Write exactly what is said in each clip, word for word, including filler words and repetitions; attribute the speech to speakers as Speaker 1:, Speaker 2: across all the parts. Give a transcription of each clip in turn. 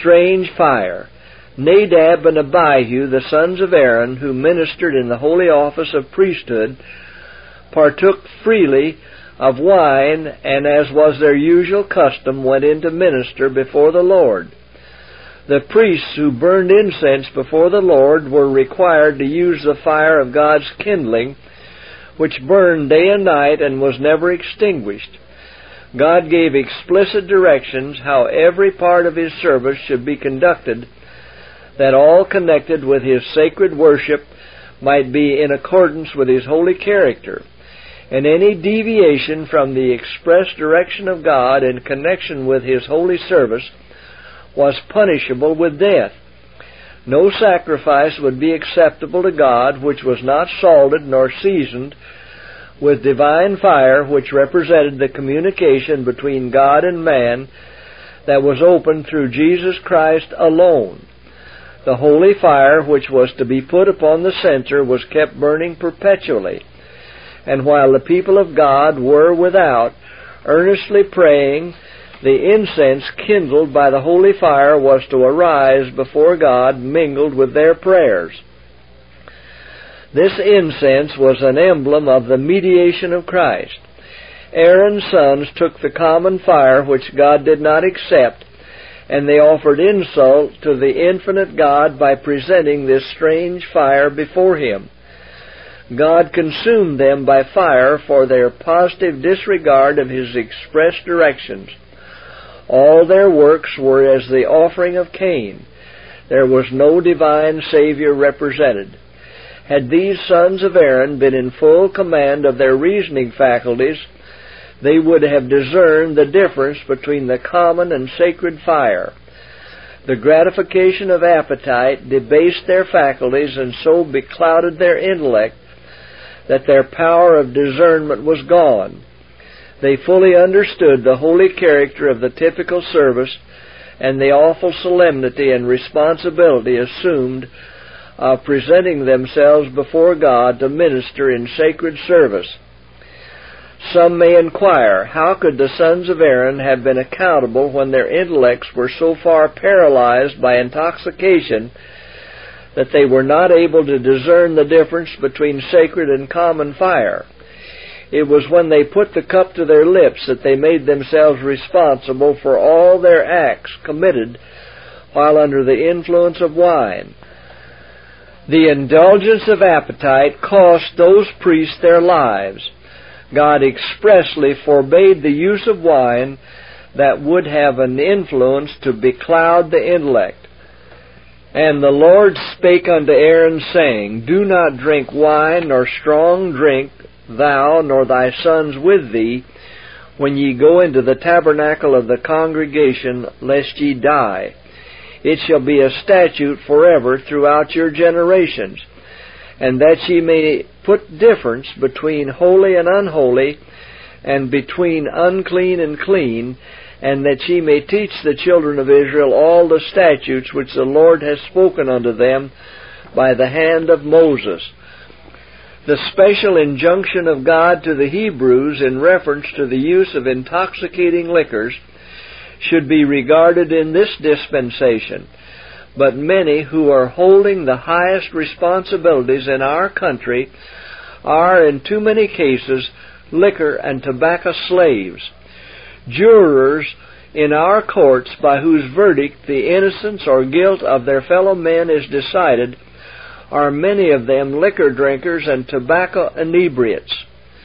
Speaker 1: strange fire. Nadab and Abihu, the sons of Aaron, who ministered in the holy office of priesthood, partook freely of wine, and as was their usual custom, went in to minister before the Lord. The priests who burned incense before the Lord were required to use the fire of God's kindling, which burned day and night and was never extinguished. God gave explicit directions how every part of His service should be conducted, that all connected with His sacred worship might be in accordance with His holy character, and any deviation from the express direction of God in connection with His holy service was punishable with death. No sacrifice would be acceptable to God which was not salted nor seasoned with divine fire, which represented the communication between God and man that was opened through Jesus Christ alone. The holy fire which was to be put upon the censer was kept burning perpetually, and while the people of God were without, earnestly praying, the incense kindled by the holy fire was to arise before God, mingled with their prayers. This incense was an emblem of the mediation of Christ. Aaron's sons took the common fire which God did not accept, and they offered insult to the infinite God by presenting this strange fire before Him. God consumed them by fire for their positive disregard of His express directions. All their works were as the offering of Cain. There was no divine Savior represented. Had these sons of Aaron been in full command of their reasoning faculties, they would have discerned the difference between the common and sacred fire. The gratification of appetite debased their faculties and so beclouded their intellect that their power of discernment was gone. They fully understood the holy character of the typical service and the awful solemnity and responsibility assumed of presenting themselves before God to minister in sacred service. Some may inquire, how could the sons of Aaron have been accountable when their intellects were so far paralyzed by intoxication that they were not able to discern the difference between sacred and common fire? It was when they put the cup to their lips that they made themselves responsible for all their acts committed while under the influence of wine. The indulgence of appetite cost those priests their lives. God expressly forbade the use of wine that would have an influence to becloud the intellect. And the Lord spake unto Aaron, saying, Do not drink wine nor strong drink, thou nor thy sons with thee, when ye go into the tabernacle of the congregation, lest ye die. It shall be a statute forever throughout your generations, and that ye may put difference between holy and unholy, and between unclean and clean, and that ye may teach the children of Israel all the statutes which the Lord has spoken unto them by the hand of Moses. The special injunction of God to the Hebrews in reference to the use of intoxicating liquors should be regarded in this dispensation. But many who are holding the highest responsibilities in our country are, in too many cases, liquor and tobacco slaves. Jurors in our courts, by whose verdict the innocence or guilt of their fellow men is decided, are many of them liquor drinkers and tobacco inebriates.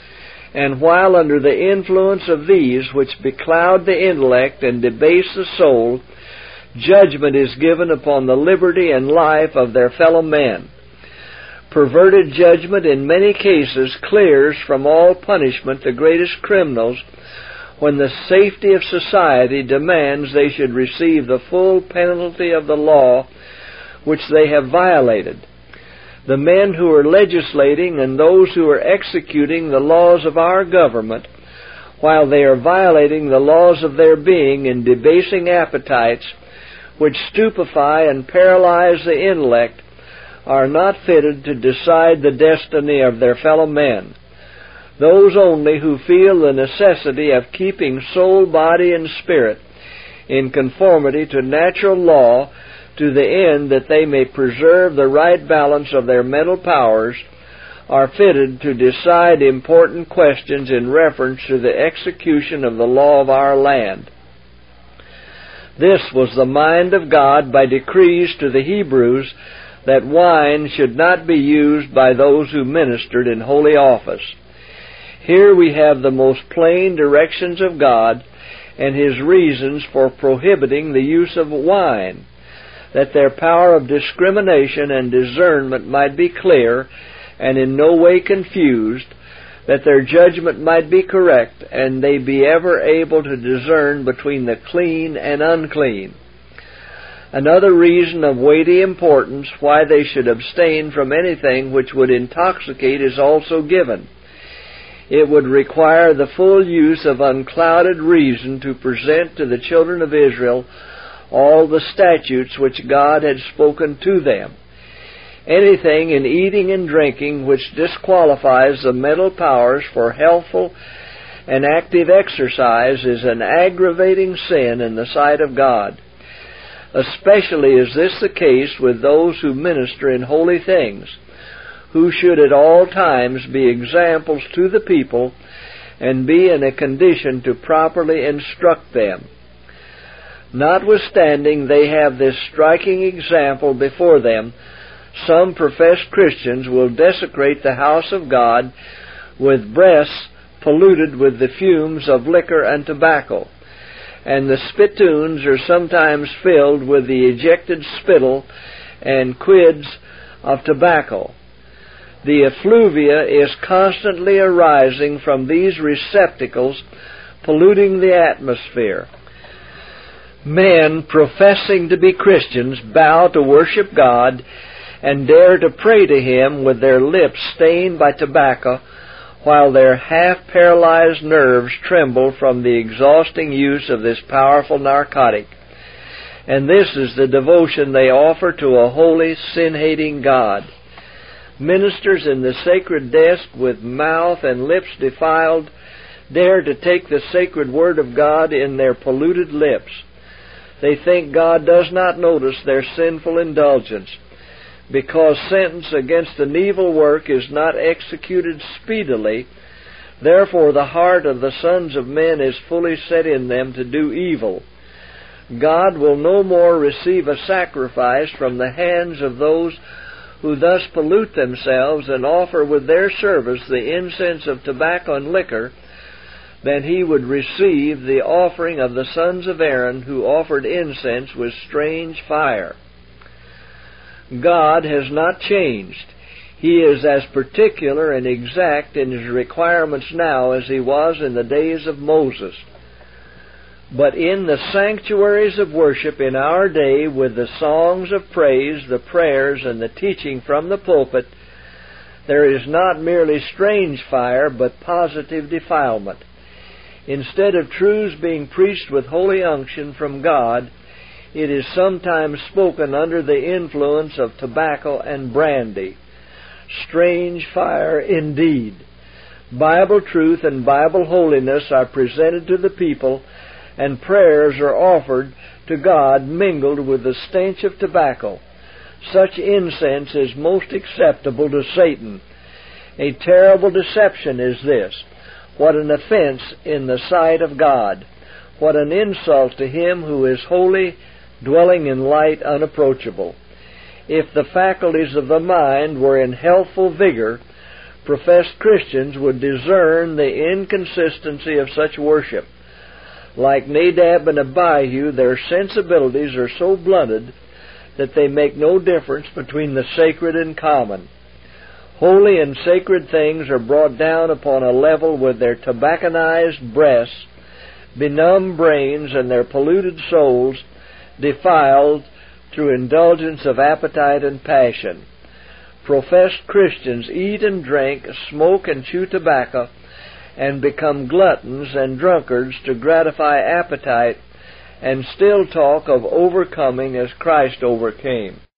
Speaker 1: And while under the influence of these, which becloud the intellect and debase the soul, judgment is given upon the liberty and life of their fellow men. Perverted judgment in many cases clears from all punishment the greatest criminals when the safety of society demands they should receive the full penalty of the law which they have violated. The men who are legislating and those who are executing the laws of our government, while they are violating the laws of their being in debasing appetites which stupefy and paralyze the intellect, are not fitted to decide the destiny of their fellow men. Those only who feel the necessity of keeping soul, body, and spirit in conformity to natural law, to the end that they may preserve the right balance of their mental powers, are fitted to decide important questions in reference to the execution of the law of our land. This was the mind of God by decrees to the Hebrews that wine should not be used by those who ministered in holy office. Here we have the most plain directions of God and His reasons for prohibiting the use of wine, that their power of discrimination and discernment might be clear and in no way confused, that their judgment might be correct, and they be ever able to discern between the clean and unclean. Another reason of weighty importance why they should abstain from anything which would intoxicate is also given. It would require the full use of unclouded reason to present to the children of Israel all the statutes which God had spoken to them. Anything in eating and drinking which disqualifies the mental powers for healthful and active exercise is an aggravating sin in the sight of God. Especially is this the case with those who minister in holy things, who should at all times be examples to the people and be in a condition to properly instruct them. Notwithstanding they have this striking example before them, some professed Christians will desecrate the house of God with breasts polluted with the fumes of liquor and tobacco, and the spittoons are sometimes filled with the ejected spittle and quids of tobacco. The effluvia is constantly arising from these receptacles, polluting the atmosphere. Men professing to be Christians bow to worship God and dare to pray to Him with their lips stained by tobacco, while their half-paralyzed nerves tremble from the exhausting use of this powerful narcotic. And this is the devotion they offer to a holy, sin-hating God. Ministers in the sacred desk with mouth and lips defiled dare to take the sacred word of God in their polluted lips. They think God does not notice their sinful indulgence. Because sentence against an evil work is not executed speedily, therefore the heart of the sons of men is fully set in them to do evil. God will no more receive a sacrifice from the hands of those who thus pollute themselves and offer with their service the incense of tobacco and liquor, than He would receive the offering of the sons of Aaron who offered incense with strange fire. God has not changed. He is as particular and exact in His requirements now as He was in the days of Moses. But in the sanctuaries of worship in our day, with the songs of praise, the prayers, and the teaching from the pulpit, there is not merely strange fire, but positive defilement. Instead of truths being preached with holy unction from God, it is sometimes spoken under the influence of tobacco and brandy. Strange fire indeed. Bible truth and Bible holiness are presented to the people, and prayers are offered to God mingled with the stench of tobacco. Such incense is most acceptable to Satan. A terrible deception is this. What an offense in the sight of God. What an insult to Him who is holy, dwelling in light unapproachable. If the faculties of the mind were in healthful vigor, professed Christians would discern the inconsistency of such worship. Like Nadab and Abihu, their sensibilities are so blunted that they make no difference between the sacred and common. Holy and sacred things are brought down upon a level with their tobacconized breasts, benumbed brains, and their polluted souls defiled through indulgence of appetite and passion. Professed Christians eat and drink, smoke and chew tobacco, and become gluttons and drunkards to gratify appetite, and still talk of overcoming as Christ overcame.